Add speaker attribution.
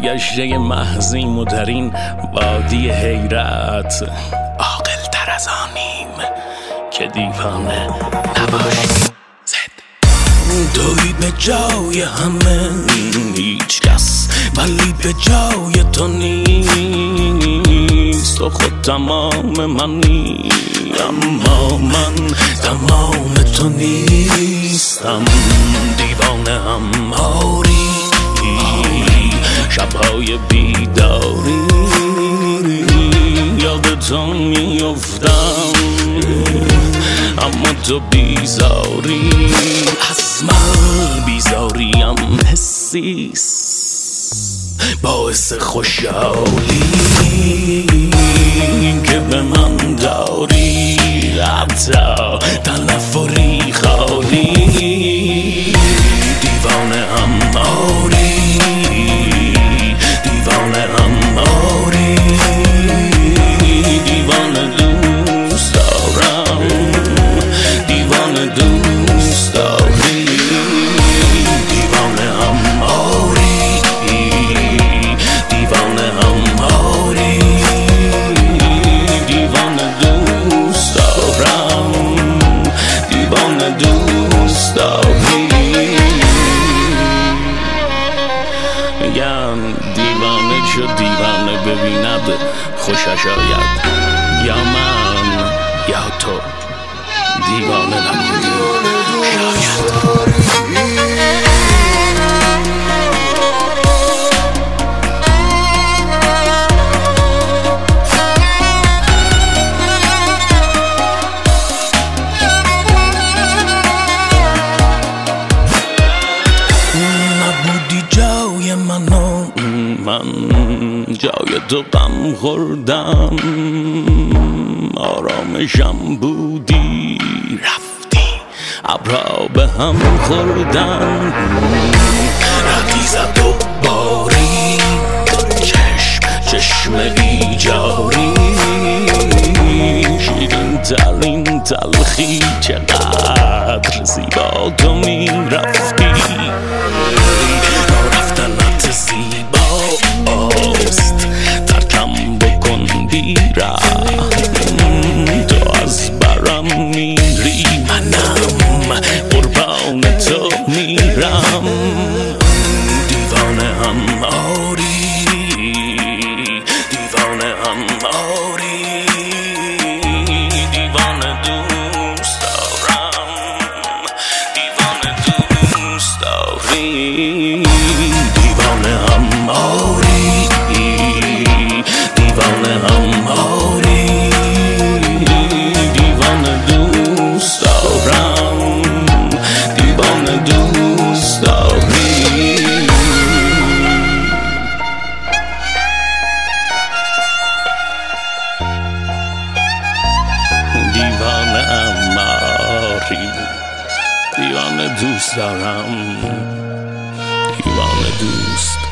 Speaker 1: سرگشته محضیم و در این وادی حیرت عاقل تر از آنیم که دیوانه نباشیم. توی به جای همه هیچ کس ولی به جای تو نیست، تو خود تمام منی اما من تمام تو نیستم. دیوانه هم آری شبهای بیداری یاد تو میافتم اما تو بیزاری از من بیزاریم حسیست باعث خوشحالی که به من داری حتی تنفری خالی. دیوانه هم آری دیوانه هم آری دیوانه دوست دارم دیوانه دوست داری دیوانه هم آری دیوانه هم آری دیوانه دوست دارم دیوانه دوست داری. میگن دیوانه چو دیوانه ببیند خوشش آید، یا من یا تو دیوانه نبودی شاید. نبودی جای منو من جای تو غم خوردم، آرامشم بودی رفتی ابرا به هم خوردن. ردی زد و باری چشم ایجاری شیرین ترین تلخی چقدر زیبا تو می رفتی. رفتنت زیباست ترکم بکن بیرم، تو از برم میری منم قربان تو میرم. دیوانه هم آری دیوانه هم آری دیوانه دوست دارم دیوانه دوست داری دیوانه هم آری دیوانه هم آری دیوانه دوست دارم دیوانه دوست داری. دیوانه هم آری دیوانه دوست دارم دیوانه دوست